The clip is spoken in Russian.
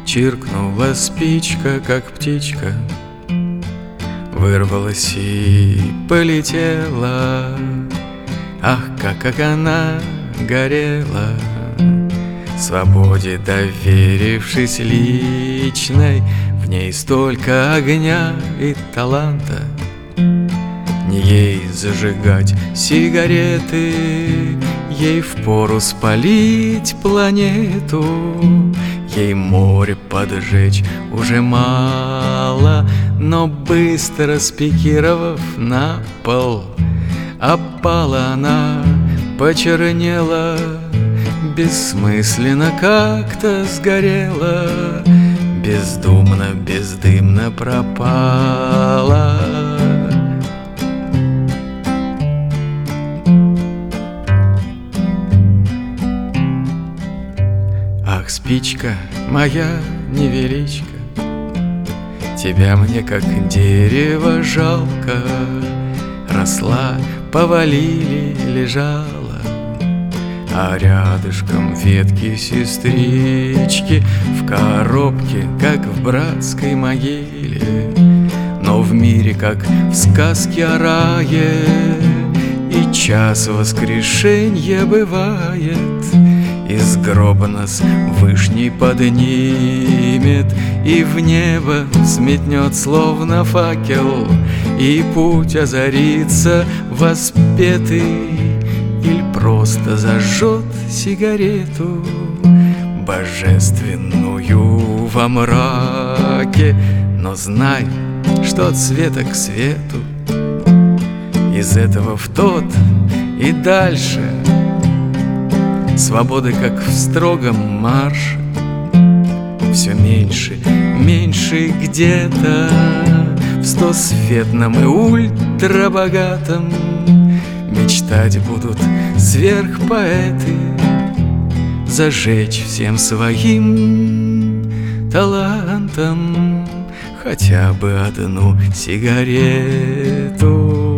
Чиркнула спичка, как птичка, вырвалась и полетела. Ах, как она горела, свободе доверившись личной. В ней столько огня и таланта, не ей зажигать сигареты, ей впору спалить планету. Ей море поджечь уже мало, но быстро спикировав на пол, опала она, почернела, бессмысленно как-то сгорела, бездумно, бездымно пропала. Ах, спичка моя невеличка, тебя мне как дерево жалко. Росла, повалили, лежала, а рядышком ветки сестрички в коробке, как в братской могиле. Но в мире, как в сказке о рае, и час воскрешенья бывает. Из гроба нас Вышний поднимет и в небо взметнет, словно факел, и путь озарится воспетый, или просто зажжет сигарету божественную во мраке. Но знай, что от света к свету, из этого в тот и дальше, свободы, как в строгом марше, все меньше, меньше где-то в стосфетном и ультрабогатом мечтать будут сверхпоэты, зажечь всем своим талантом хотя бы одну сигарету.